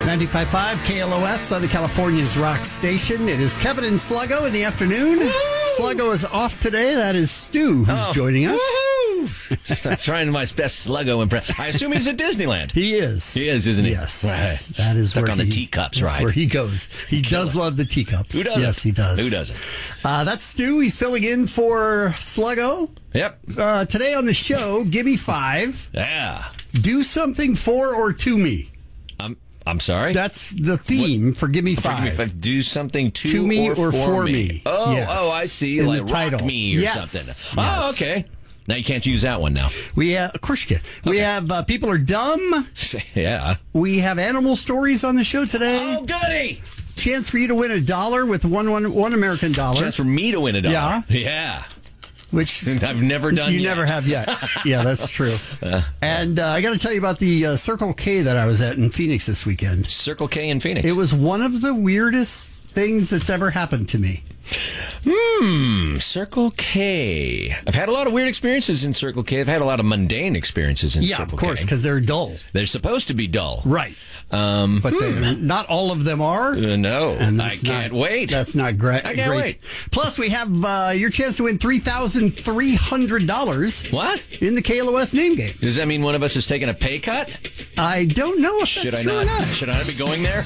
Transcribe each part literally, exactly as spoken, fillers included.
ninety-five point five K L O S, Southern California's rock station. It is Kevin and Sluggo in the afternoon. Woo! Sluggo is off today. That is Stu who's oh. joining us. I'm trying my best Sluggo impression. I assume he's at Disneyland. He is. He is, isn't he? Yes. Right. That is Stuck where on he, the teacups, that's right? where he goes. He Kill does it. love the teacups. Who doesn't? Yes, he does. Who doesn't? Uh, that's Stu. He's filling in for Sluggo. Yep. Uh, today on the show, give me five. Yeah. Do something for or to me. I'm I'm sorry? That's the theme what? for Give Me Five. For Give Me Five. Do something to, to me or, or for, for me. me. Oh, yes. oh, I see. In like the title. Rock Me or yes. something. Yes. Oh, okay. Now you can't use that one now. We uh, Of course you can. We okay. have uh, People Are Dumb. Yeah. We have animal stories on the show today. Oh, goody. Chance for you to win a dollar with one, one, one American dollar. Chance for me to win a dollar. Yeah. Yeah. Which I've never done You yet. never have yet. Yeah, that's true. Uh, and uh, I got to tell you about the uh, Circle K that I was at in Phoenix this weekend. Circle K in Phoenix. It was one of the weirdest things that's ever happened to me. Hmm, Circle K. I've had a lot of weird experiences in Circle K. I've had a lot of mundane experiences in yeah, Circle K. Yeah, of course, because they're dull. They're supposed to be dull. Right. Um, but hmm. they, not all of them are. Uh, no, and I can't not, wait. That's not great. I can't great. wait. Plus, we have uh, your chance to win three thousand three hundred dollars. What? In the K L O S name game. Does that mean one of us is taking a pay cut? I don't know if Should that's I true not, or not. Should I not be going there?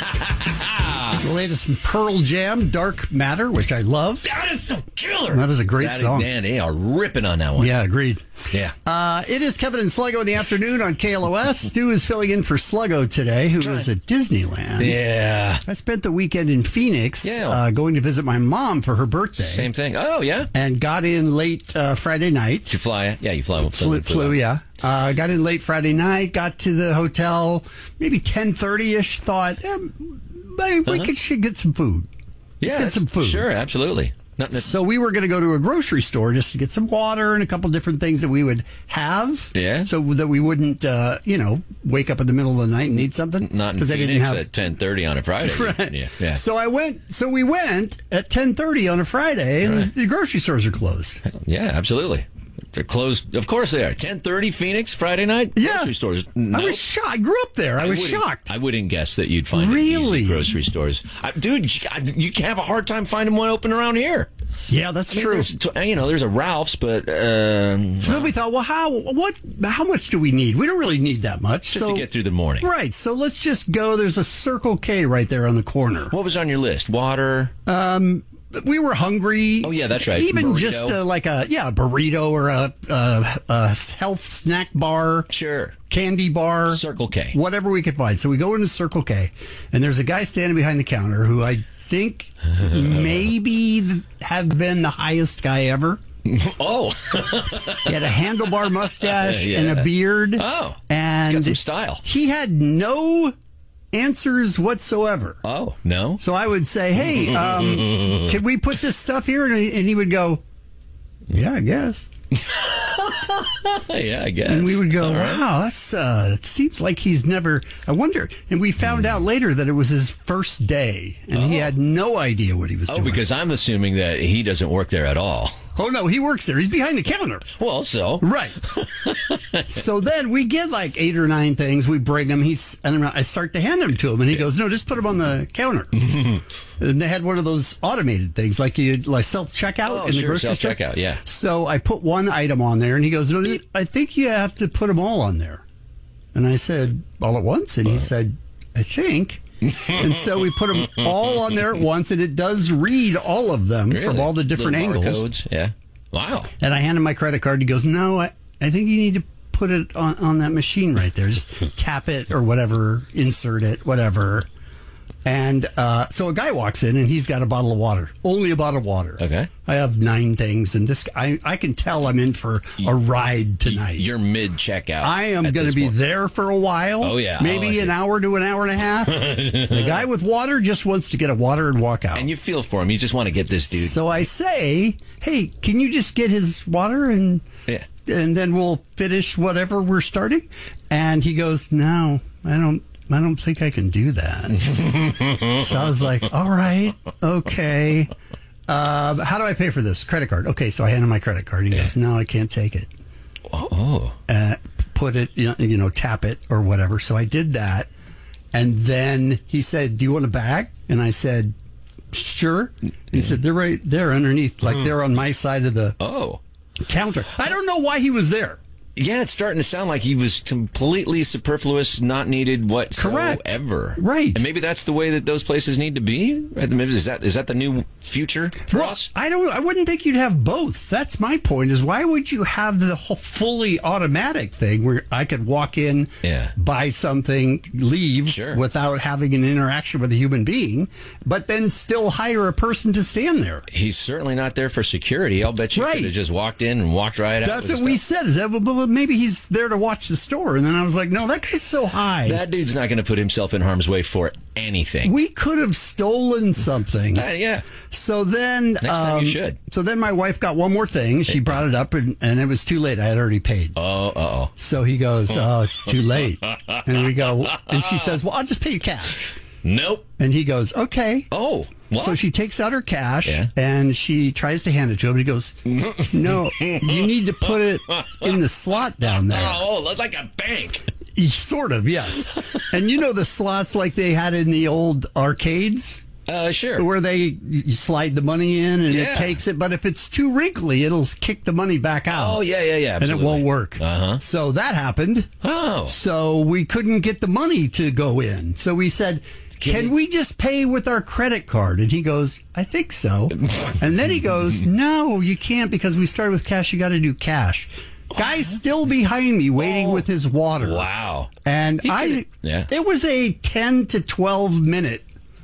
The latest from Pearl Jam, Dark Matter, which I love. That is so killer. That is a great that song. Is, man, they are ripping on that one. Yeah, agreed. Yeah. Uh, it is Kevin and Sluggo in the afternoon on K L O S. Stu is filling in for Sluggo today, who is at Disneyland. Yeah. I spent the weekend in Phoenix yeah. uh, going to visit my mom for her birthday. Same thing. Oh, yeah. And got in late uh, Friday night. Did you fly? Yeah, you flew. Flew, flew, flew yeah. Uh, got in late Friday night, got to the hotel, maybe ten thirty-ish, thought, eh, we uh-huh. could, should get some food. Let's yeah, get some food. Sure, absolutely. Not, not, so we were going to go to a grocery store just to get some water and a couple different things that we would have. Yeah. So that we wouldn't, uh, you know, wake up in the middle of the night and need something. Not in Phoenix they didn't have... at ten thirty on a Friday. Right. Yeah, yeah. So I went. So we went at ten thirty on a Friday, and right. the grocery stores are closed. Yeah, absolutely. They're closed. Of course they are. ten thirty Phoenix, Friday night? Yeah. Grocery stores. No. I was shocked. I grew up there. I, I was shocked. I wouldn't guess that you'd find really? easy grocery stores. I, dude, you can have a hard time finding one open around here. Yeah, that's I mean, true. You know, there's a Ralph's, but... Um, so then we thought, well, how what? How much do we need? We don't really need that much. Just so, to get through the morning. Right. So let's just go. There's a Circle K right there on the corner. What was on your list? Water? Um... We were hungry. Oh, yeah, that's right. Even burrito. just uh, like a, yeah, a burrito or a, a, a health snack bar. Sure. Candy bar. Circle K. Whatever we could find. So we go into Circle K, and there's a guy standing behind the counter who I think maybe have been the highest guy ever. Oh. He had a handlebar mustache yeah. and a beard. Oh. And he's got some style. He had no answers whatsoever. Oh, no? So I would say, hey, um, can we put this stuff here? And he, and he would go, yeah, I guess. Yeah, I guess. And we would go, right. wow, that's, uh, it seems like he's never, I wonder. And we found out later that it was his first day, and oh. he had no idea what he was oh, doing. Oh, because I'm assuming that he doesn't work there at all. Oh, no, he works there. He's behind the counter. Well, so. Right. So then we get like eight or nine things. We bring them. He's, and I start to hand them to him, and he yeah. goes, no, just put them on the counter. And they had one of those automated things, like you like self-checkout oh, in the sure, grocery store. self-checkout, yeah. So I put one item on there, and he goes, no, I think you have to put them all on there. And I said, all at once? And he said, I think. And so we put them all on there at once, and it does read all of them really? From all the different Little angles. Barcodes. Yeah. Wow. And I hand him my credit card. He goes, no, I, I think you need to put it on, on that machine right there. Just tap it or whatever, insert it, whatever. And uh, so a guy walks in, and he's got a bottle of water. Only a bottle of water. Okay. I have nine things, and this I, I can tell I'm in for a ride tonight. You're mid-checkout. I am going to be point. there for a while. Oh, yeah. Maybe oh, an hour to an hour and a half. The guy with water just wants to get a water and walk out. And you feel for him. You just want to get this dude. So I say, hey, can you just get his water and... Yeah. And then we'll finish whatever we're starting. And he goes, no, I don't I don't think I can do that. So I was like, all right, okay. Uh, how do I pay for this? Credit card. Okay, so I hand him my credit card. He yeah. goes, no, I can't take it. Oh. Uh, put it, you know, you know, tap it or whatever. So I did that. And then he said, do you want a bag? And I said, sure. And he said, they're right there underneath, like they're on my side of the Oh. counter. I don't know why he was there. Yeah, it's starting to sound like he was completely superfluous, not needed whatsoever. Correct. Right. And maybe that's the way that those places need to be. Maybe is that is that the new future for well, us? I don't. I wouldn't think you'd have both. That's my point. Is why would you have the whole fully automatic thing where I could walk in, Yeah. buy something, leave Sure. without having an interaction with a human being, but then still hire a person to stand there? He's certainly not there for security. I'll bet you Right. could have just walked in and walked right out. That's with what we stuff. said. Is that well, well, maybe he's there to watch the store? And then I was like, no, that guy's so high. That dude's not going to put himself in harm's way for anything. We could have stolen something. Uh, yeah. So then, Next time you should. So then, my wife got one more thing. She brought it up, and, and it was too late. I had already paid. Oh, uh-oh. So he goes, "Oh, it's too late." And we go, and she says, "Well, I'll just pay you cash." Nope. And he goes, "Okay." Oh, what? So she takes out her cash Yeah. and she tries to hand it to him. He goes, "No, you need to put it in the slot down there." Oh, oh, like a bank. Sort of, yes. And you know the slots like they had in the old arcades? Uh, sure. Where they you slide the money in and Yeah. it takes it, but if it's too wrinkly, it'll kick the money back out. Oh, yeah, yeah, yeah. And it Absolutely. won't work. Uh-huh. So that happened. Oh. So we couldn't get the money to go in. So we said, Can can you- we just pay with our credit card? And he goes, I think so. And then he goes, no, you can't because we started with cash. You got to do cash. Guy's still behind me waiting Oh. with his water. Wow. And He I, could- yeah. it was a ten to twelve minute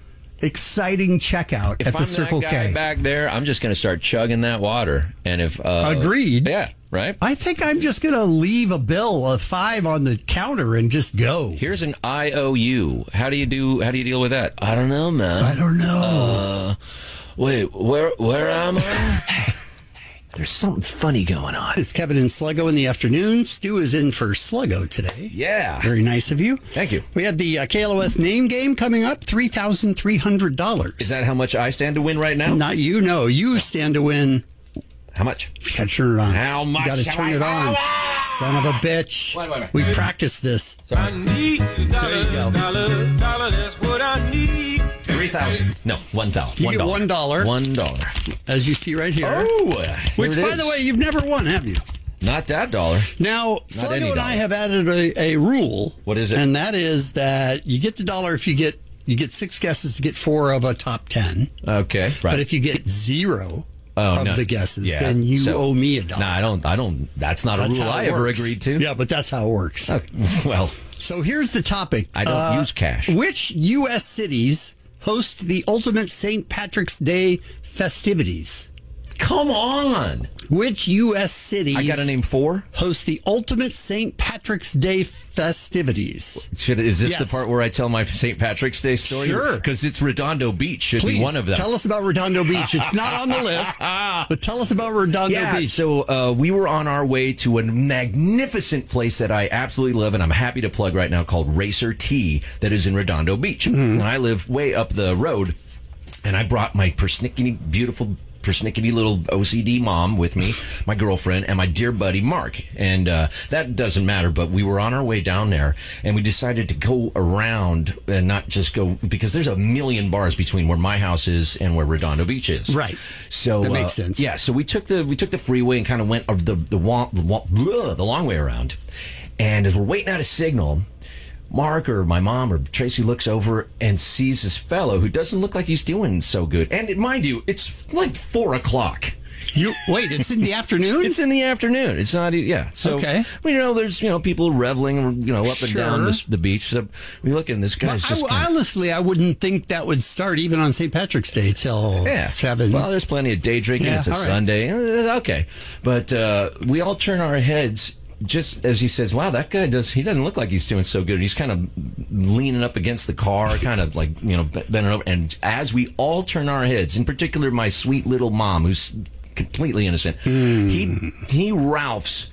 exciting checkout If at the I'm Circle that guy K. back there, I'm just going to start chugging that water. And if uh, Agreed. Yeah, right. I think I'm just going to leave a bill, a five on the counter and just go. Here's an I O U. How do you do? How do you deal with that? I don't know, man. I don't know. Uh, wait, where where am I? There's something funny going on. It's Kevin and Sluggo in the afternoon. Stu is in for Sluggo today. Yeah. Very nice of you. Thank you. We have the uh, K L O S name game coming up, three thousand three hundred dollars. Is that how much I stand to win right now? Not you, no. You stand to win. How much? You got to turn it on. How much You got to have turn I- it on. Son of a bitch. Wait, wait, wait. We practiced this. I need a dollar, There you go. dollar, dollar, that's what I need. Three thousand. No, one thousand. You One get dollar. one dollar. One dollar. As you see right here. Oh, Which, here it by the is. way, you've never won, have you? Not that dollar. Now, any Sluggo and I dollar. have added a, a rule. What is it? And that is that you get the dollar if you get you get six guesses to get four of a top ten. Okay, right. But if you get zero Oh, of no. the guesses, Yeah, then you so- owe me a dollar. No, I don't. I don't. That's not That's a rule how I it ever works. agreed to. Yeah, but that's how it works. Okay. Well, So here's the topic. I don't use cash. Which U S cities host the ultimate Saint Patrick's Day festivities? come on. Which U S cities I got to name four. host the ultimate Saint Patrick's Day festivities? Should, is this Yes. the part where I tell my Saint Patrick's Day story? Sure. Because it's Redondo Beach should Please be one of them. tell us about Redondo Beach. It's not on the list, but tell us about Redondo Yeah, Beach. so uh, we were on our way to a magnificent place that I absolutely love, and I'm happy to plug right now, called Racer T, that is in Redondo Beach. Mm-hmm. And I live way up the road, and I brought my persnickety, beautiful, persnickety little O C D mom with me, my girlfriend, and my dear buddy Mark. And uh, that doesn't matter, but we were on our way down there, and we decided to go around and not just go, because there's a million bars between where my house is and where Redondo Beach is. Right. So That uh, makes sense. Yeah, so we took the we took the freeway and kind of went uh, the the, wa- the, wa- bleh, the long way around. And as we're waiting at a signal, Mark or my mom or Tracy looks over and sees this fellow who doesn't look like he's doing so good. And mind you, it's like four o'clock. You wait, it's in the afternoon? It's in the afternoon. It's not, yeah. So, Okay. well, you know, there's, you know, people reveling, you know, up and Sure. down this, the beach. So we look and this guy's I, just kinda, honestly, I wouldn't think that would start even on Saint Patrick's Day till yeah. seven. Well, there's plenty of day drinking. Yeah, it's a all right. Sunday. Uh, Okay. But uh, we all turn our heads just as he says, wow, that guy does, he doesn't look like he's doing so good. He's kind of leaning up against the car, kind of like, you know, bending over. And as we all turn our heads, in particular, my sweet little mom, who's completely innocent, he he Ralphs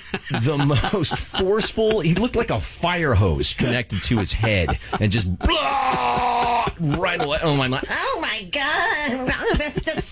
the most forceful. He looked like a fire hose connected to his head, and just blah, right away. Oh my! Oh my God, that's disgusting.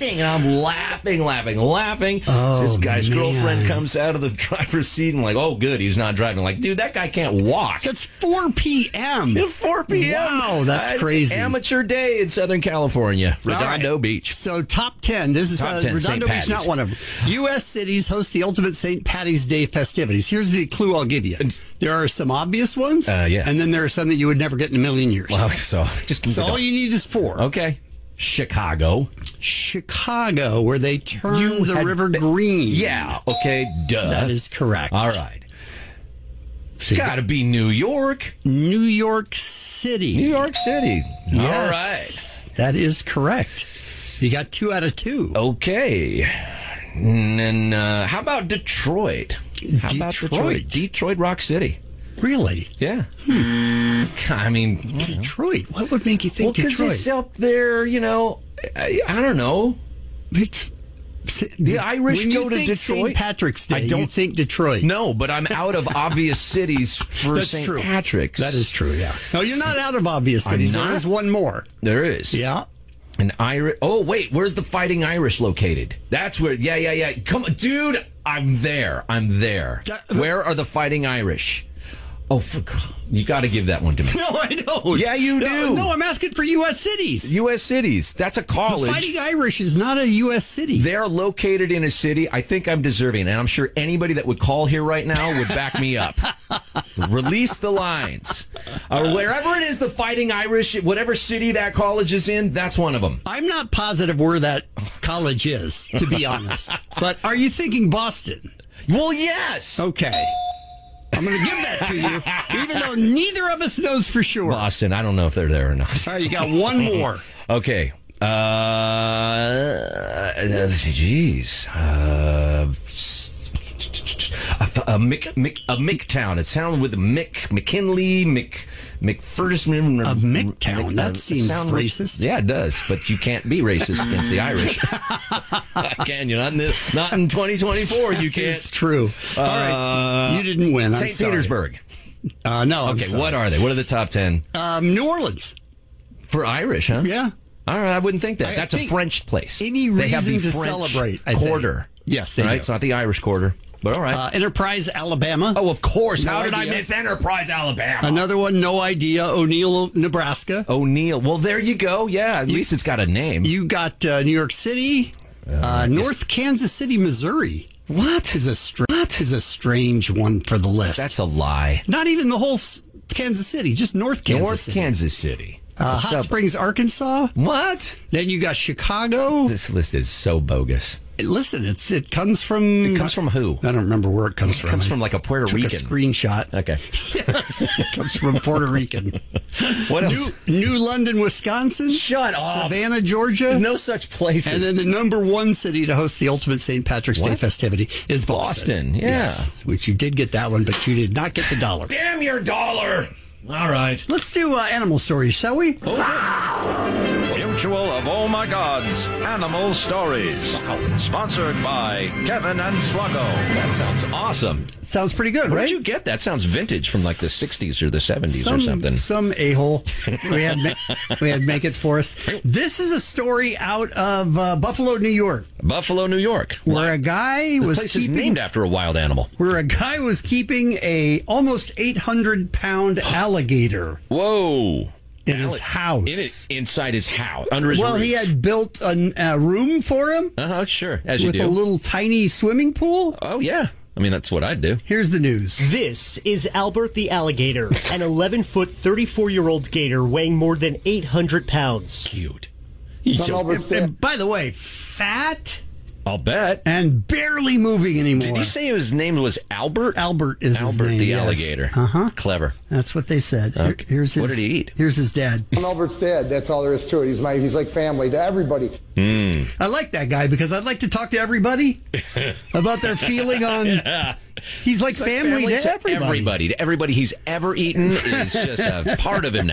thing. And I'm laughing, laughing, laughing. Oh, this guy's man. girlfriend comes out of the driver's seat and like, oh, good, he's not driving. I'm like, dude, that guy can't walk. That's four p.m. It's four p.m. Wow, that's Uh, it's crazy. amateur day in Southern California, All Redondo right. Beach. So top ten. This is Top uh, ten, Saint Redondo Beach, Patty's. not one of them. U S cities host the ultimate Saint Patty's Day festivities. Here's the clue I'll give you. There are some obvious ones, Uh, yeah. and then there are some that you would never get in a million years. Well, so just so all you need is four. okay. Chicago. Chicago, where they turn You the had river be- green. Yeah. Okay. Duh. That is correct. All right. It's So you got to be New York. New York City. New York City. Yes, All right. that is correct. You got two out of two. Okay. And then uh, how about Detroit? How about Detroit? Detroit? Detroit Rock City. Really? Yeah. I mean, you know. Detroit? What would make you well, think because Detroit? it's up there, you know, I, I don't know. It's, The Irish when you go to think Detroit. Saint Patrick's Day, I don't you think Detroit. No, but I'm out of obvious cities for That's Saint true. Patrick's. That is true, yeah. No, you're not out of obvious I'm cities. not? There is one more. There is. Yeah. An Irish. Oh, wait. Where's the Fighting Irish located? That's where. Yeah, yeah, yeah. Come on, dude. I'm there. I'm there. That- Where are the Fighting Irish? Oh, for, you got to give that one to me. No, I don't. Yeah, you No, do. No, I'm asking for U S cities. U S cities. That's a The college. Fighting Irish is not a U S city. They're located in a city. I think I'm deserving, and I'm sure anybody that would call here right now would back me up. Release the lines. Uh, wherever it is, the Fighting Irish, whatever city that college is in, that's one of them. I'm not positive where that college is, to be honest. But are you thinking Boston? Well, yes. Okay. I'm going to give that to you, even though neither of us knows for sure. Boston. I don't know if they're there or not. All right, you got one more. Okay. Uh, jeez. Uh, a, a, Mick, Mick, a McTown. It sounded with a Mick, McKinley, Mick, McPherson. A McTown. That seems racist. Yeah, it does. But you can't be racist against the Irish. Can you? Not in, the, not in twenty twenty-four. You can't. It's true. All right. You didn't win. I'm Saint sorry. Petersburg. Uh, no, I'm Okay, sorry. what are they? What are the top ten? Um, New Orleans. For Irish, huh? Yeah. All right, I wouldn't think that. I That's a think French place. any they have the reason to French celebrate, I think. quarter. Yes, they right? do. It's not the Irish quarter, but all right. Uh, Enterprise, Alabama. oh, of course. no How did I idea. miss Enterprise, Alabama? Another one, no idea. O'Neill, Nebraska. O'Neill. Well, there you go. Yeah, at least it's got a name. You got uh, New York City. Uh, North Kansas City, Missouri. what? Is a str- what is a strange one for the list. That's a lie. Not even the whole s- Kansas City, just North Kansas North City. Kansas City. Uh, A Hot sub- Springs, Arkansas. What? Then you got Chicago. This list is so bogus. Listen, it's it comes from. It comes from who? I don't remember where it comes from. It comes I from like a Puerto took Rican. a screenshot. Okay. Yes, it comes from Puerto Rican. What else? New, New London, Wisconsin. Shut up. Savannah, Georgia. No such places. And then the number one city to host the ultimate Saint Patrick's Day What? festivity is Boston. Boston, yeah. Yes, which you did get that one, but you did not get the dollar. Damn your dollar. All right. Let's do uh, animal stories, shall we? Mutual of Oh My God's Animal Stories. Sponsored by Kevin and Sluggo. That sounds awesome. Sounds pretty good, Where'd right? you get that? Sounds vintage from like the sixties or the seventies some, or something. Some a-hole we had ma- we had make it for us. This is a story out of uh, Buffalo, New York, Buffalo, New York. where a guy The was place is keeping named after a wild animal. where a guy was keeping a almost eight hundred pound alligator Whoa. in his house. In it, inside his house, under his well, roof. he had built a, a room for him Uh-huh, sure, as you with do. a little tiny swimming pool. Oh, yeah. I mean, that's what I'd do. Here's the news. This is Albert the alligator, an eleven foot, thirty-four year old gator weighing more than eight hundred pounds. Cute. He's so- And, and by the way, fat I'll bet. and barely moving anymore. Did he say his name was Albert? Albert is his Albert name, the yes. alligator. Uh-huh. Clever. That's what they said. Here- Okay. here's his, What did he eat? Here's his dad. I'm Albert's dad. That's all there is to it. He's my he's like family to everybody. I like that guy because I'd like to talk to everybody about their feeling on. He's like, It's like family, to, everybody. everybody. To everybody he's ever eaten is just a part of him now.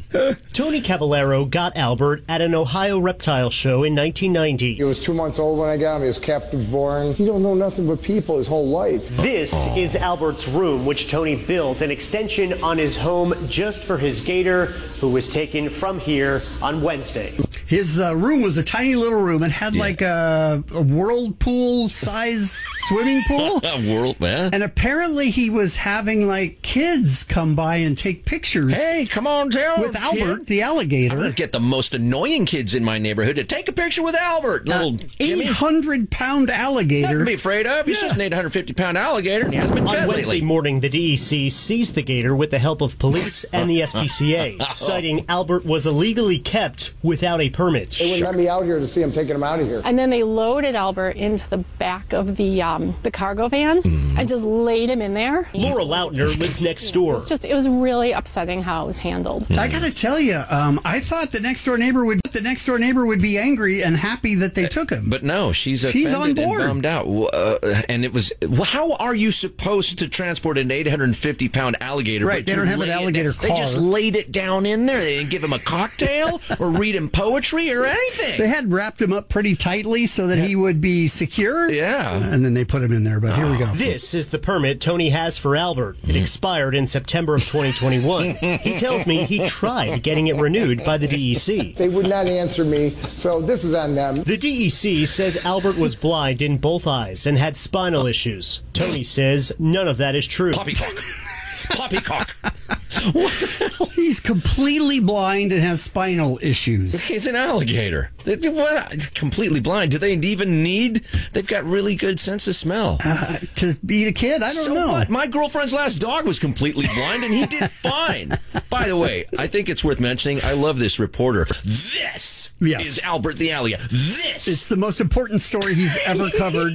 Tony Cavallaro got Albert at an Ohio reptile show in nineteen ninety. He was two months old when I got him. He was captive born. He don't know nothing but people his whole life. This is Albert's room, which Tony built, an extension on his home just for his gator, who was taken from here on Wednesday. His uh, room was a tiny little room. It had yeah. like a, a whirlpool-size swimming pool. World, man. And apparently he was having like kids come by and take pictures. Hey, come on, tell with Albert, kid. the alligator. I'm gonna get the most annoying kids in my neighborhood to take a picture with Albert. Little eight hundred pound alligator. Nothing to be afraid of. He's yeah. just an eight hundred fifty pound alligator, and he hasn't been On fed Wednesday lately. morning, the D E C seized the gator with the help of police and the S P C A, citing Albert was illegally kept without a permit. They wouldn't let me out here to see him taking him out of here. And then they loaded Albert into the back of the um, the cargo van mm. and just laid him in there. Laura Lautner lives next door. It was just it was really upsetting how it was handled. I gotta tell you, um, I thought the next door neighbor would the next door neighbor would be angry and happy that they took him. But no, she's she's on board and bummed out. Uh, and it was well, how are you supposed to transport an eight hundred fifty pound alligator? Right, they don't have an alligator car. They just laid it down in there. They didn't give him a cocktail or read him poetry or anything. They had wrapped him up pretty tightly so that he would be secure. Yeah. And then they put him in there, but oh. here we go. This is the permit Tony has for Albert. It expired in September of twenty twenty-one. He tells me he tried getting it renewed by the D E C. They would not answer me, so this is on them. The D E C says Albert was blind in both eyes and had spinal issues. Tony says none of that is true. Poppycock. Poppycock. What the hell? He's completely blind and has spinal issues. He's an alligator. What? Completely blind. Do they even need? They've got really good sense of smell. Uh, to be a kid? I don't so know. What? My girlfriend's last dog was completely blind, and he did fine. By the way, I think it's worth mentioning, I love this reporter. This yes. is Albert the alligator. This. It's the most important story he's ever covered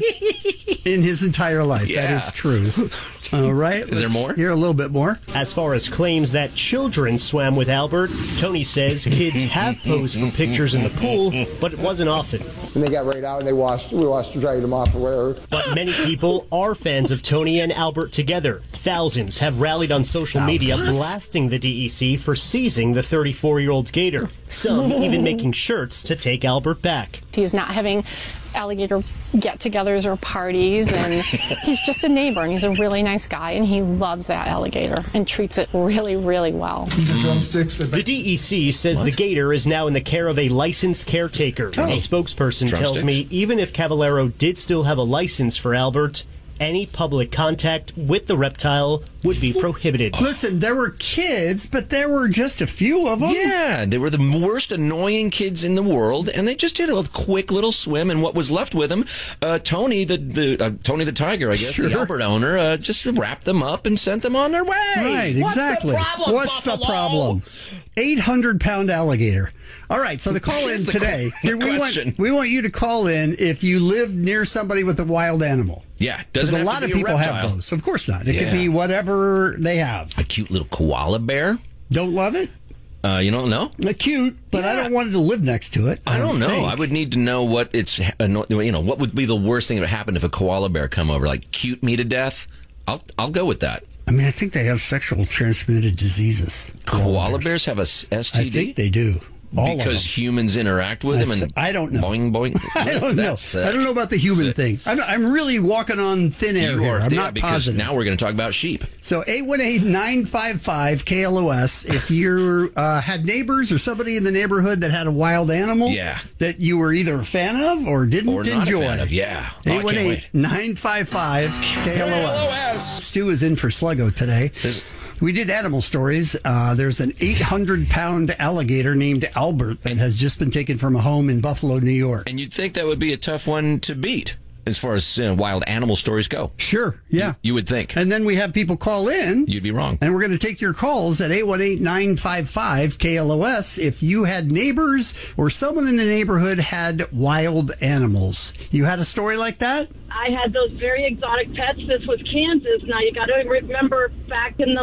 in his entire life. Yeah. That is true. All right. Is there more? Hear a little bit more. As far as claims that children swam with Albert, Tony says kids have posed for pictures in the pool, but it wasn't often. And they got right out and they washed, we washed and dried them off or whatever. But many people are fans of Tony and Albert together. Thousands have rallied on social Thousands. media blasting the D E C for seizing the thirty-four-year-old gator. Some even making shirts to take Albert back. He's not having alligator get-togethers or parties, and he's just a neighbor, and he's a really nice guy, and he loves that alligator and treats it really, really well. The drumsticks. The D E C says what? the gator is now in the care of a licensed caretaker. Oh. A spokesperson Drumsticks. tells me even if Cavallaro did still have a license for Albert, any public contact with the reptile would be prohibited. Listen, there were kids, but there were just a few of them. Yeah, they were the worst annoying kids in the world, and they just did a quick little swim, and what was left with them, uh, Tony, the, the uh, Tony the tiger, I guess, sure. the Albert owner, uh, just wrapped them up and sent them on their way. Right, What's exactly. The problem, What's Buffalo? the problem? eight hundred pound alligator. All right, so the call in today, the here, we, question. want, we want you to call in if you live near somebody with a wild animal. Yeah, doesn't a have lot to of be people a reptile. have those. Of course not. It Yeah. could be whatever they have. A cute little koala bear. Don't love it? Uh, you don't know? Uh, cute, but Yeah. I don't want it to live next to it. I, I don't, don't know. think. I would need to know what it's, you know, what would be the worst thing that would happen if a koala bear come over, like cute me to death. I'll I'll go with that. I mean, I think they have sexual transmitted diseases. Koala bears have a S T D? I think they do. All because humans interact with I them th- and I don't know. Boing boing. I don't know. That's, uh, I don't know about the human sick. thing. I'm, I'm really walking on thin air You here. are, I'm yeah, not because positive. now we're going to talk about sheep. So eight one eight, nine five five, K L O S. If you uh, had neighbors or somebody in the neighborhood that had a wild animal Yeah. that you were either a fan of or didn't Or not enjoy. a fan of, yeah. Oh, I eight can't one eight, wait. nine five five, K L O S. Stu is in for Sluggo today. This- We did animal stories. Uh, there's an eight hundred pound alligator named Albert that has just been taken from a home in Buffalo, New York. And you'd think that would be a tough one to beat as far as uh, wild animal stories go. Sure, yeah. You, you would think. And then we have people call in. You'd be wrong. And we're going to take your calls at eight one eight, nine five five, K L O S if you had neighbors or someone in the neighborhood had wild animals. You had a story like that? I had those very exotic pets. This was Kansas. Now, you got to remember back in the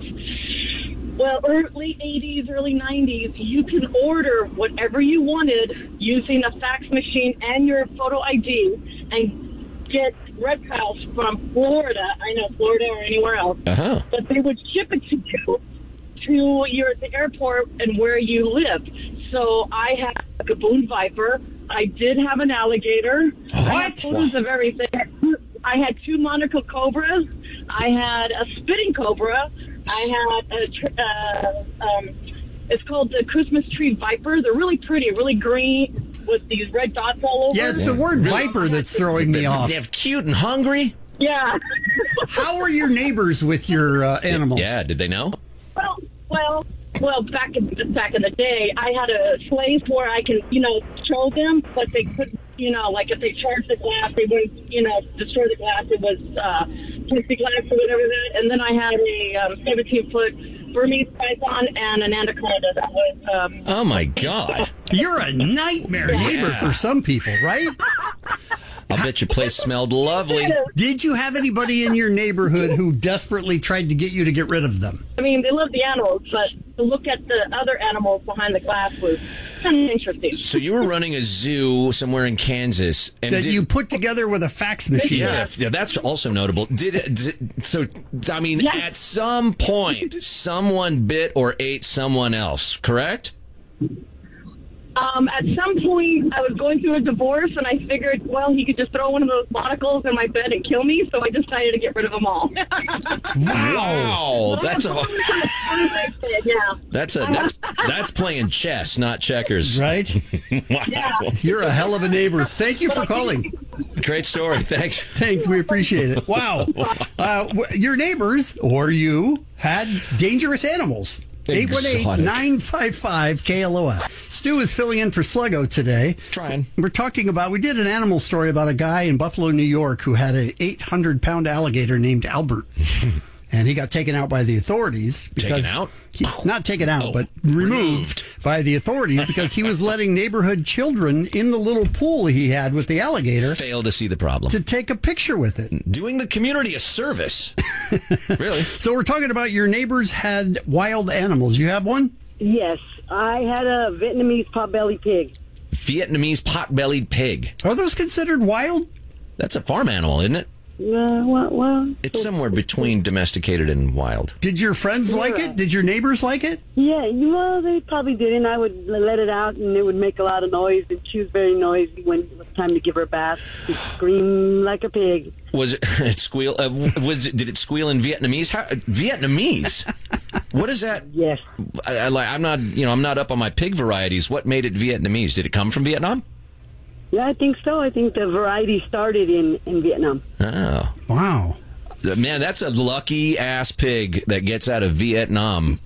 late, well, early eighties, early nineties, you can order whatever you wanted using a fax machine and your photo I D and get reptiles from Florida. I know Florida or anywhere else. Uh-huh. But they would ship it to you to you're at the airport and where you live. So I had a Gaboon Viper. I did have an alligator. I had photos of everything. I had two monocle cobras. I had a spitting cobra. I had a, tr- uh, um, it's called the Christmas tree viper. They're really pretty, really green with these red dots all over. Yeah, it's the word viper that's throwing me off. They're cute and hungry. Yeah. How are your neighbors with your uh, animals? Yeah, did they know? Well, well, well. Back in back in the day, I had a place where I can, you know, show them, but they couldn't, you know, like if they charged the glass, they wouldn't, you know, destroy the glass. It was uh, plexiglass or whatever that. And then I had a um, seventeen foot Burmese python and an anaconda that was. Um, oh my God! You're a nightmare Yeah. neighbor for some people, right? I'll bet your place smelled lovely. Did you have anybody in your neighborhood who desperately tried to get you to get rid of them? I mean, they love the animals, but to look at the other animals behind the glass was kind of interesting. So you were running a zoo somewhere in Kansas, and That did, you put together with a fax machine. yeah, yeah, that's also notable. Did, it, did so? I mean, Yes. at some point, someone bit or ate someone else. Correct? Um, at some point, I was going through a divorce, and I figured, well, he could just throw one of those monocles in my bed and kill me, so I decided to get rid of them all. Wow, that's a yeah. that's a that's that's playing chess, not checkers. Right? Wow, Yeah. You're a hell of a neighbor. Thank you for calling. great story. Thanks. Thanks, we appreciate it. Wow. Uh, w- your neighbors, or you, had dangerous animals. eight one eight, nine five five, K L O S. Stu is filling in for Sluggo today. Trying. We're talking about, we did an animal story about a guy in Buffalo, New York who had a eight hundred pound alligator named Albert. And he got taken out by the authorities. Because Taken out? He, not taken out, Oh, but removed, removed. by the authorities because he was letting neighborhood children in the little pool he had with the alligator Fail to see the problem. to take a picture with it. Doing the community a service. Really? So we're talking about your neighbors had wild animals. You have one? Yes, I had a Vietnamese potbelly pig. Vietnamese pot-bellied pig. Are those considered wild? That's a farm animal, isn't it? Uh, well, well, It's somewhere between domesticated and wild. Did your friends like Yeah. it? Did your neighbors like it? yeah, well, they probably didn't. I would let it out, and it would make a lot of noise, and she was very noisy when it was time to give her a bath. She'd scream like a pig. Was it, it squeal? Uh, was it, did it squeal in Vietnamese? How, Vietnamese? What is that? Yes. I, I, like- I'm not, you know, I'm not up on my pig varieties. What made it Vietnamese? Did it come from Vietnam? Yeah, I think so. I think the variety started in, in Vietnam. Oh, Wow. man, that's a lucky ass pig that gets out of Vietnam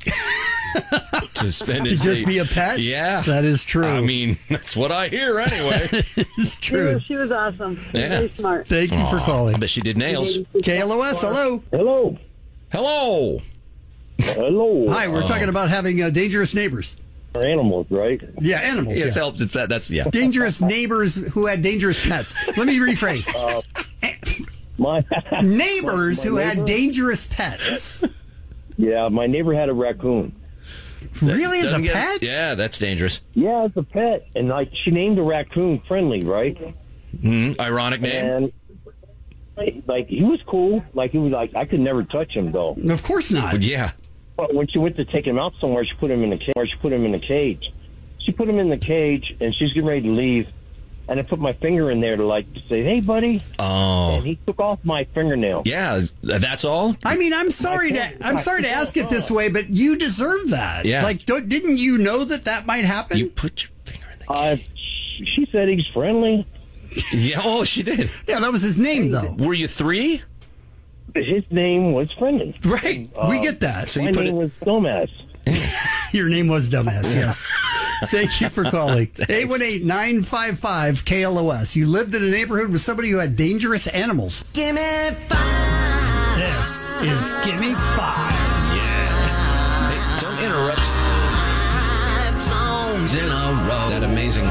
to spend To his just day- be a pet? Yeah, That is true. I mean, that's what I hear anyway. It's She true. was, she was awesome. Yeah. Very smart. Thank you for I calling. bet she did nails. K L O S, hello. Hello. Hello. Hello. Hi, we're talking about having uh, dangerous neighbors. Animals, right? Yeah, animals. Yeah, yes. it's helped. It's that, that's yeah. Dangerous neighbors who had dangerous pets. Let me rephrase. My Neighbors my who had neighbor? dangerous pets. Yeah, my neighbor had a raccoon. Really, as a Doesn't get- pet? Yeah, that's dangerous. Yeah, as a pet, and like she named the raccoon Friendly, right? Mm, ironic name. And like, like he was cool. Like he was like I could never touch him though. Of course not. Yeah. But when she went to take him out somewhere, she put him in the cage. She put him in the cage. She put him in the cage, and she's getting ready to leave. And I put my finger in there to like to say, "Hey, buddy," Oh. and he took off my fingernail. Yeah, that's all. I mean, I'm sorry to I'm sorry to ask it this way, but you deserve that. Yeah. Like, don't, didn't you know that that might happen? You put your finger in the. Uh, she said he's friendly. Yeah. Oh, she did. Yeah, that was his name, though. Were you three? His name was Friendly. Right. we get that. So My you put name it. was Dumbass. Your name was Dumbass, yes. Thank you for calling. eight one eight, nine five five, K L O S. You lived in a neighborhood with somebody who had dangerous animals. Give me five. This is Gimme Five. Hey, don't interrupt. Five songs in a row. That amazing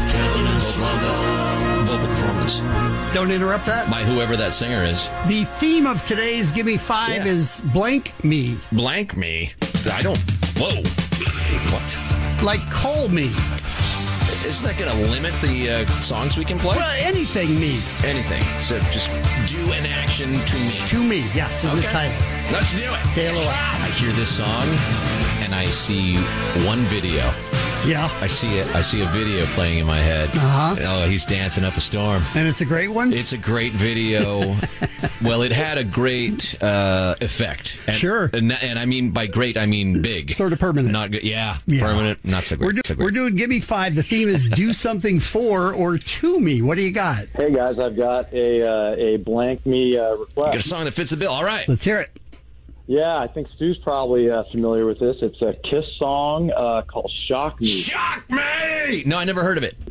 vocal, vocal performance Don't interrupt that. by whoever that singer is. The theme of today's Gimme Five Yeah. is blank me. Blank me. I don't. Whoa. What? Like call me. isn't that going to limit the uh, songs we can play? Well, anything me. Anything. So just do an action to me. To me, yes, in Okay. the title. Let's do it. K L O S. I hear this song, and I see one video. Yeah. I see it. I see a video playing in my head. Uh-huh. Oh, he's dancing up a storm. And it's a great one? It's a great video. Well, it had a great uh, effect. And, Sure. And, and I mean, by great, I mean big. Sort of permanent. Not good. Yeah, Yeah. permanent. Not so great. We're, do- so great. we're doing Give Me Five. The theme is do something for or to me. What do you got? Hey guys, I've got a uh, a blank me uh, You got a request. song that fits the bill. All right. Let's hear it. Yeah, I think Stu's probably uh, familiar with this. It's a Kiss song uh, called "Shock Me." Shock me! No, I never heard of it.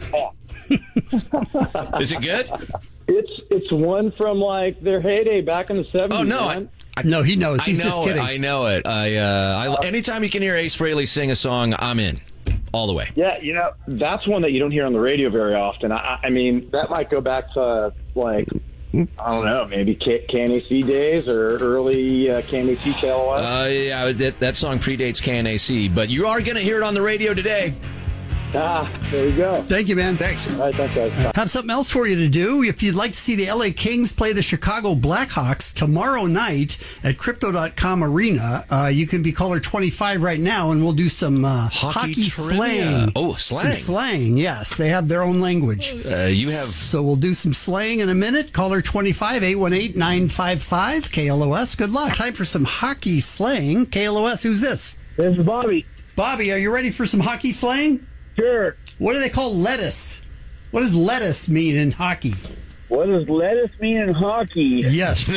Is it good? It's it's one from like their heyday back in the seventies. Oh no! man. I, No, he knows. He's I know just kidding. It, I know it. I, uh, I anytime you can hear Ace Frehley sing a song, I'm in all the way. Yeah, you know that's one that you don't hear on the radio very often. I, I mean, that might go back to like I don't know, maybe K- Can A C days or early uh, Can A C K L O S. Uh, yeah, that, that song predates K N A C, but you are going to hear it on the radio today. Ah, there you go. Thank you, man. Thanks. All right, thanks, guys. Have something else for you to do. If you'd like to see the L A Kings play the Chicago Blackhawks tomorrow night at Crypto dot com Arena, uh, you can be caller twenty-five right now, and we'll do some uh, Hockey hockey, trivia. slang. Oh, slang. Some slang, yes. They have their own language. Uh, you have So we'll do some slang in a minute. Caller twenty-five, eight one eight, nine five five, K L O S. Good luck. Time for some hockey slang. K L O S, who's this? This is Bobby. Bobby, are you ready for some hockey slang? Sure. What do they call lettuce? What does lettuce mean in hockey? What does lettuce mean in hockey? Yes.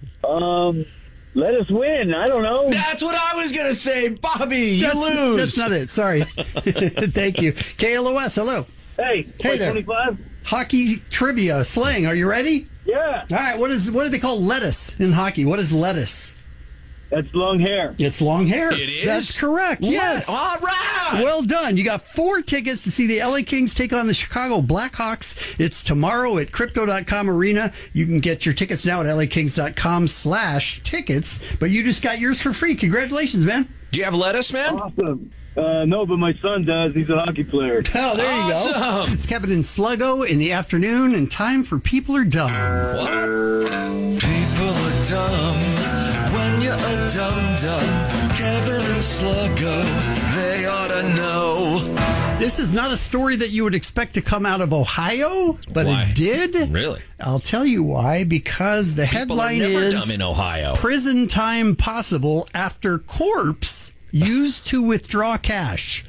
Um, let us win. I don't know. That's what I was going to say, Bobby. You that's, lose. That's not it. Sorry. Thank you. K L O S, hello. Hey, Hey there. twenty-five. Hockey trivia slang. Are you ready? Yeah, All right. What is what do they call lettuce in hockey? What is lettuce? that's long hair. It's long hair. It is? That's correct. What? Yes. All right. Well done. You got four tickets to see the L A Kings take on the Chicago Blackhawks. It's tomorrow at Crypto dot com Arena. You can get your tickets now at L A Kings dot com slash tickets, but you just got yours for free. Congratulations, man. Do you have lettuce, man? Awesome. Uh, no, but my son does. He's a hockey player. Oh, there you go. Awesome. It's Kevin and Sluggo in the afternoon, and time for People Are Dumb. What? People are dumb when you're a dum-dum. Kevin and Sluggo, they ought to know. This is not a story that you would expect to come out of Ohio, but Why? it did. Really? I'll tell you why, because the People are headline never is dumb in Ohio. Prison Time Possible After Corpse Used to Withdraw Cash.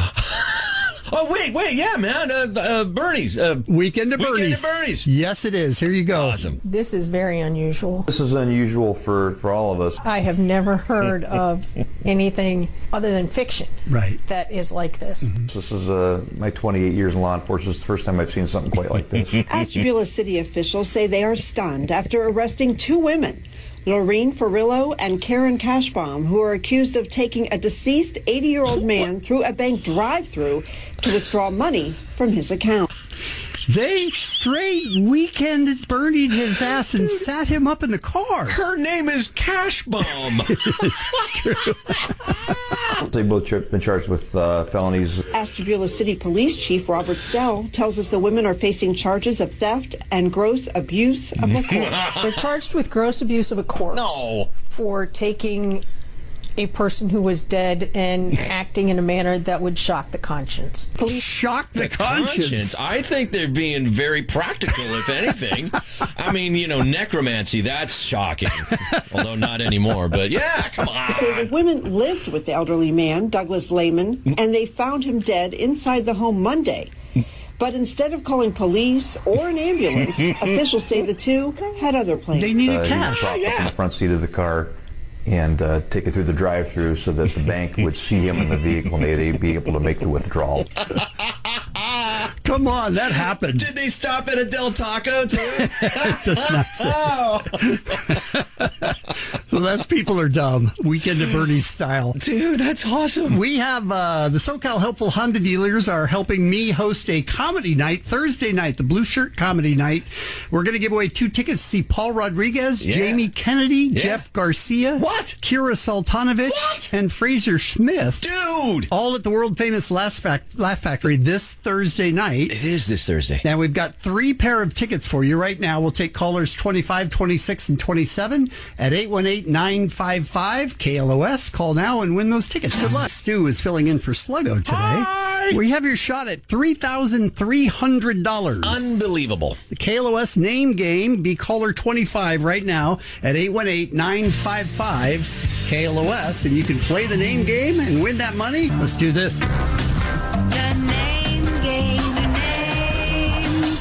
Oh, wait, wait, yeah, man. Uh, uh, Bernie's. Uh, Weekend at Weekend Bernie's. at Bernie's. Yes, it is. Here you go. Awesome. This is very unusual. This is unusual for, for all of us. I have never heard of anything other than fiction Right. that is like this. This is uh, my twenty-eight years in law enforcement. It's the first time I've seen something quite like this. Ashtabula city officials say they are stunned after arresting two women, Lorene Ferrillo and Karen Cashbaum, who are accused of taking a deceased eighty-year-old man through a bank drive-through to withdraw money from his account. They straight weekend Bernie'd his ass and sat him up in the car. Her name is Cash Bomb. It's true. They've both ch- been charged with uh, felonies. Ashtabula City Police Chief Robert Stell tells us the women are facing charges of theft and gross abuse of a corpse. They're charged with gross abuse of a corpse No. for taking a person who was dead and acting in a manner that would shock the conscience. Shock the, conscience. I think they're being very practical, if anything. I mean, you know, necromancy, that's shocking. Although not anymore, but yeah, come on. So the women lived with the elderly man, Douglas Lehman, and they found him dead inside the home Monday. But instead of calling police or an ambulance, officials say the two had other plans. They needed Uh, he was cash. propped up in the front seat of the car and uh, take it through the drive-through so that the bank would see him in the vehicle and they'd be able to make the withdrawal. Come on, that happened. Did they stop at a Del Taco, too? Does not say. Oh. So that's People Are Dumb, Weekend at Bernie's style. Dude, that's awesome. We have uh, the SoCal Helpful Honda dealers are helping me host a comedy night Thursday night, the Blue Shirt Comedy Night. We're going to give away two tickets to see Paul Rodriguez, Yeah. Jamie Kennedy, Yeah. Jeff Garcia, What? Kira Sultanovich, What? and Fraser Smith. Dude! All at the world famous Laugh, Fac- Laugh Factory this Thursday night. It is this Thursday. And we've got three pair of tickets for you right now. We'll take callers twenty-five, twenty-six, and twenty-seven at eight one eight, nine five five, K L O S. Call now and win those tickets. Good luck. Stu is filling in for Sluggo today. Hi. We have your shot at three thousand three hundred dollars. Unbelievable. The K L O S name game. Be caller twenty-five right now at eight one eight, nine five five, K L O S. And you can play the name game and win that money. Let's do this. The name game, the name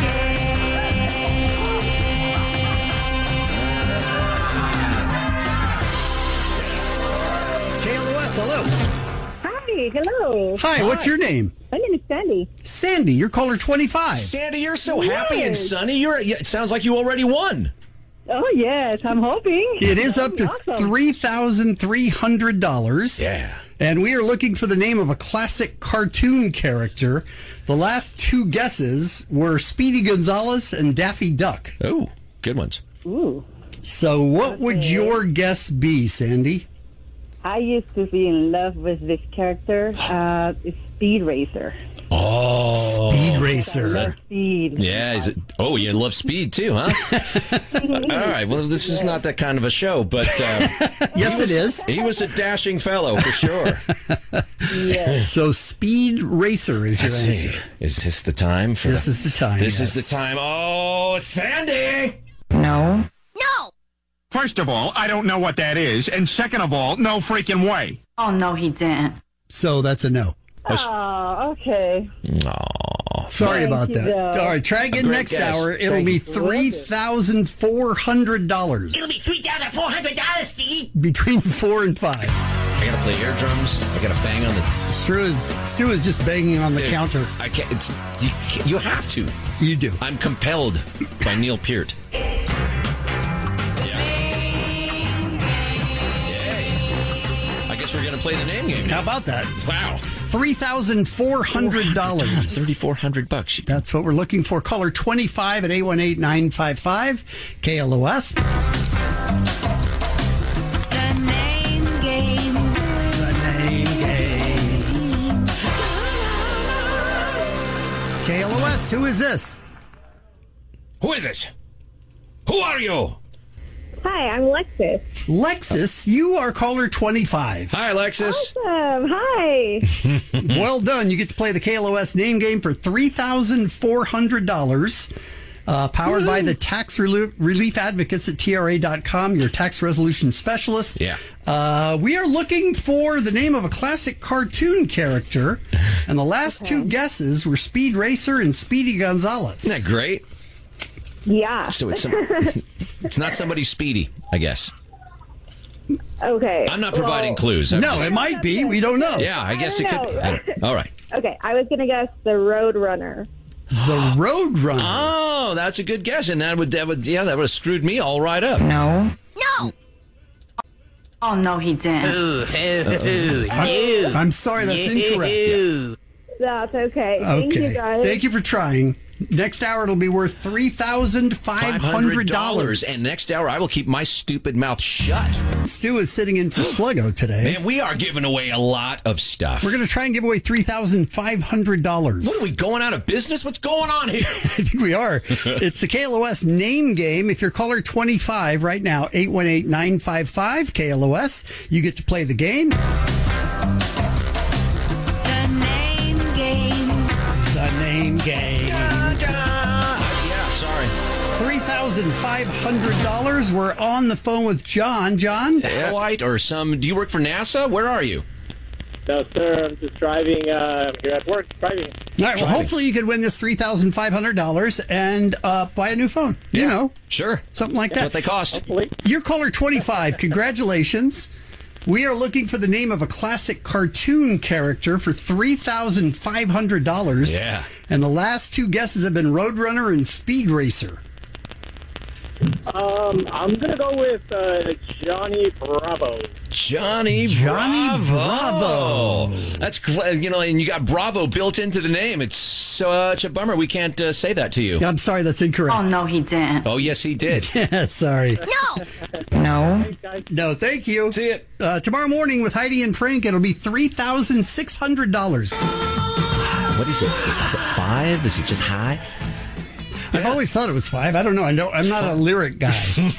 K L O S, hello. Hi, hello. Hi, what's your name? My name is Sandy. Sandy, you're caller twenty-five. Sandy, you're so happy and Yes. sunny. You're. It sounds like you already won. Oh, yes, I'm hoping. It is up to Awesome. three thousand three hundred dollars. Yeah. And we are looking for the name of a classic cartoon character. The last two guesses were Speedy Gonzales and Daffy Duck. Oh, good ones. Ooh. So what would Okay. your guess be, Sandy? I used to be in love with this character, uh, Speed Racer. Oh, Speed I Racer. love Speed. Yeah. Is it, oh, you love speed too, huh? All right. Well, this is not that kind of a show, but uh, Yes, he was, it is. He was a dashing fellow for sure. Yes. So Speed Racer is your Let's answer. see. Is this the time for? This is the time. This yes. is the time. Oh, Sandy. No. First of all, I don't know what that is. And second of all, no freaking way. Oh, no, he didn't. So that's a no. Oh, okay. Oh, Sorry Thank about you, that. though. All right, try again Great next guess. hour. It'll Thank be you. three thousand four hundred dollars. be three thousand four hundred dollars, Steve. Between four and five. I gotta play air drums. I gotta bang on the. Stu is, Stu is just banging on the Dude, counter. I can't. It's you, can't- you have to. You do. I'm compelled by Neil Peart. I guess we're going to play the name game. How about that? Wow. three thousand four hundred dollars. thirty-four hundred bucks. That's what we're looking for. Caller twenty-five at eight one eight, nine five five, K L O S. The name game. The name game. K L O S, who is this? Who is this? Who are you? Hi, I'm Lexus. Lexus, you are caller twenty-five. Hi, Alexis. Awesome. Hi. Well done. You get to play the K L O S name game for three thousand four hundred dollars. Uh, powered by the tax relief, relief advocates at T R A dot com, your tax resolution specialist. Yeah. Uh, we are looking for the name of a classic cartoon character, and the last two guesses were Speed Racer and Speedy Gonzales. Isn't that great? Yeah. So it's some, it's not somebody speedy, I guess. Okay. I'm not providing well, clues. I'm No, just- it might be. We don't know. Yeah, I guess I it don't could. know. I don't, all right. Okay, I was going to guess the Road Runner. The Road Runner. Oh, that's a good guess, and that would that would yeah that would have screwed me all right up. No. No. Oh, no, he didn't. Ooh, ooh, I'm, I'm sorry, that's incorrect. That's okay. Thank Okay. you, guys. Thank you for trying. Next hour, it'll be worth three thousand five hundred dollars. And next hour, I will keep my stupid mouth shut. Stu is sitting in for Sluggo today. Man, we are giving away a lot of stuff. We're going to try and give away three thousand five hundred dollars. What are we going out of business? What's going on here? I think we are. It's the K L O S name game. If you're caller twenty-five right now, eight one eight, nine five five, K L O S, you get to play the game. The name game. The name game. Yeah, sorry. three thousand five hundred dollars. We're on the phone with John. John? White or some. Do you work for NASA? Where are you? No, sir. I'm just driving. Uh, I'm here at work driving. All right, well, hopefully you could win this three thousand five hundred dollars and uh, buy a new phone. You Yeah, know, sure. something like That's that. what they cost. Hopefully. You're caller twenty-five. Congratulations. We are looking for the name of a classic cartoon character for three thousand five hundred dollars. Yeah. And the last two guesses have been Roadrunner and Speed Racer. Um, I'm gonna go with uh, Johnny Bravo. Johnny, Johnny Bravo. That's cl- you know, and you got Bravo built into the name. It's such a bummer we can't uh, say that to you. I'm sorry, that's incorrect. Oh, no, he didn't. Oh, yes, he did. Yeah, sorry. No. No. No, thank you. See it. Uh, tomorrow morning with Heidi and Frank, it'll be three thousand six hundred dollars. What is it? Is, is it five? Is it just high? I've always thought it was five. I don't know. I know I'm not a lyric guy.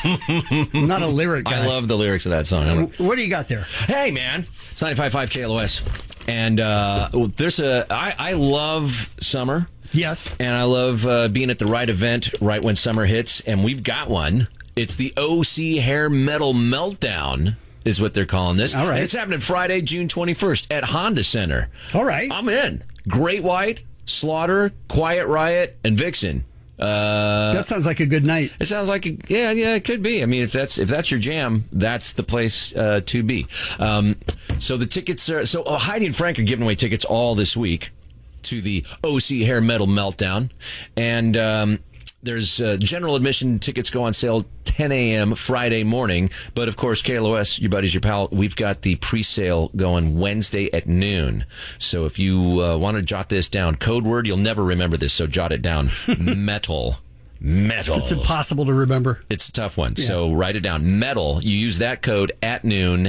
I'm not a lyric guy. I love the lyrics of that song. What do you got there? Hey, man. It's ninety-five point five K L O S. And uh, there's a... I, I love summer. Yes. And I love uh, being at the right event right when summer hits. And we've got one. It's the O C Hair Metal Meltdown is what they're calling this. All right. And it's happening Friday, June twenty-first at Honda Center. All right. I'm in. Great White, Slaughter, Quiet Riot, and Vixen. Uh, that sounds like a good night. It sounds like a, yeah, yeah, it could be. I mean, if that's if that's your jam, that's the place uh, to be. Um, so the tickets are so oh, Heidi and Frank are giving away tickets all this week to the O C Hair Metal Meltdown, and um, there's uh, general admission tickets go on sale ten a.m. Friday morning. But of course, K L O S, your buddies, your pal, we've got the pre-sale going Wednesday at noon. So if you uh, want to jot this down, code word, you'll never remember this, so jot it down. Metal. Metal. It's impossible to remember. It's a tough one. Yeah. So write it down. Metal. You use that code at noon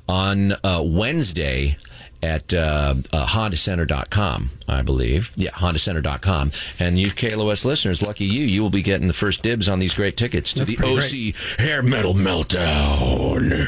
on uh, Wednesday at uh, uh, honda center dot com, I believe. Yeah, honda center dot com. And you K L O S listeners, lucky you, you will be getting the first dibs on these great tickets to That's the O C great. Hair Metal Meltdown.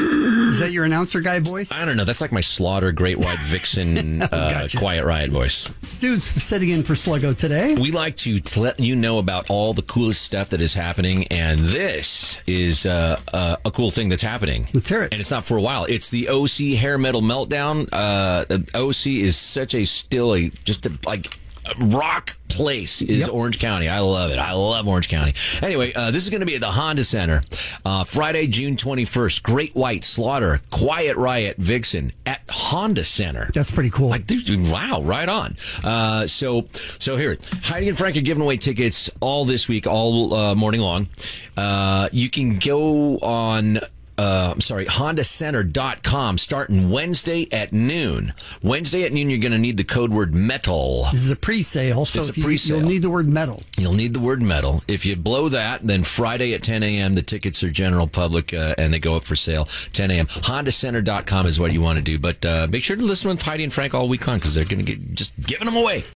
Is that your announcer guy voice? I don't know. That's like my Slaughter, Great White, Vixen, uh, Gotcha. Quiet Riot voice. Stu's sitting in for Sluggo today. We like to t- let you know about all the coolest stuff that is happening, and this is uh, uh, a cool thing that's happening. Let's hear it. And it's not for a while. It's the O C Hair Metal Meltdown. Uh, O C is such a still a just a, like a rock place is Yep. Orange County. I love it. I love Orange County. Anyway, uh, this is going to be at the Honda Center uh, Friday, June twenty-first. Great White, Slaughter, Quiet Riot, Vixen at Honda Center. That's pretty cool. Like, dude, dude, wow, right on. Uh, so, so here, Heidi and Frank are giving away tickets all this week, all uh, morning long. Uh, you can go on. Uh, I'm sorry, honda center dot com starting Wednesday at noon. Wednesday at noon, you're going to need the code word metal. This is a pre-sale, so It's a if you, pre-sale. you'll need the word metal. You'll need the word metal. If you blow that, then Friday at ten a.m., the tickets are general public uh, and they go up for sale ten a.m. honda center dot com is what you want to do. But uh, make sure to listen with Heidi and Frank all week long because they're going to get just giving them away.